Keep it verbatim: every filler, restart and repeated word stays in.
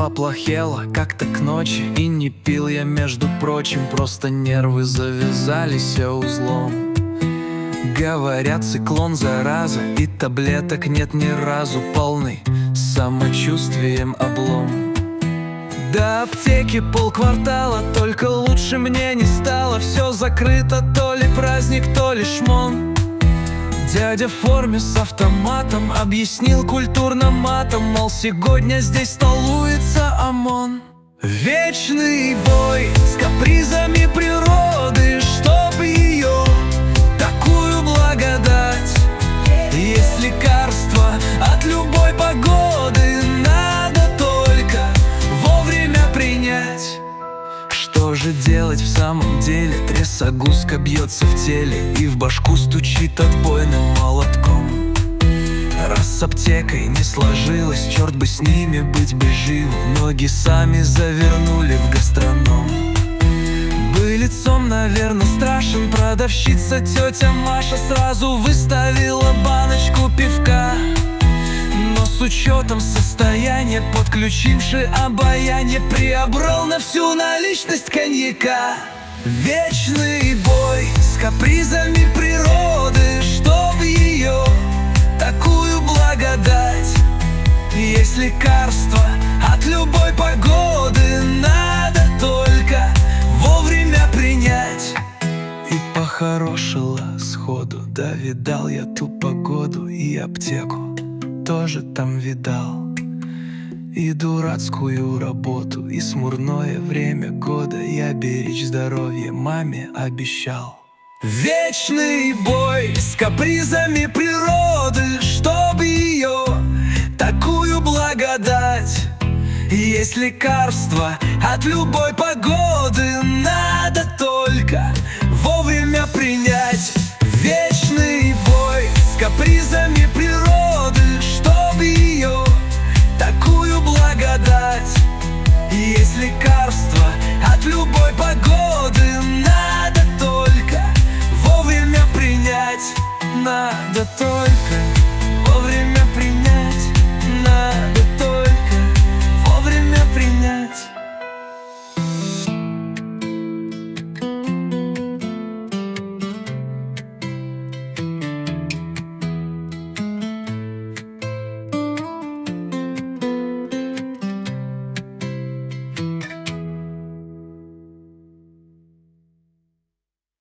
поплохело как-то к ночи, и не пил я, между прочим, просто нервы завязались узлом. Говорят, циклон зараза, и таблеток нет ни разу, полный самочувствием облом. До аптеки полквартала, только лучше мне не стало. Все закрыто, то ли праздник, то ли шмон. Дядя в форме с автоматом объяснил культурно матом, мол, сегодня здесь столуется ОМОН. Вечный бой с капризами природы, чтоб ее такую благодать. Есть лекарство от любой погоды, надо только вовремя принять. Что же делать в самом деле? Трясогузка бьется в теле и в башку стучит отбойным молотком. Раз с аптекой не сложилось, черт бы с ними, быть бы живу. Ноги сами завернули в гастроном. Бы лицом, наверное, страшен. Продавщица тетя Маша сразу выставила баночку пивка. Но с учетом состояния, подключивши обаяние, приобрел на всю наличность коньяка. Вечный бой с капризами природы, чтоб ее такую благодать. Есть лекарство от любой погоды, надо только вовремя принять. И похорошило сходу, да видал я ту погоду, и аптеку тоже там видал, и дурацкую работу, и смурное время года. Я беречь здоровье маме обещал. Вечный бой с капризами природы, чтоб ее такую благодать. Есть лекарство от любой погоды, надо только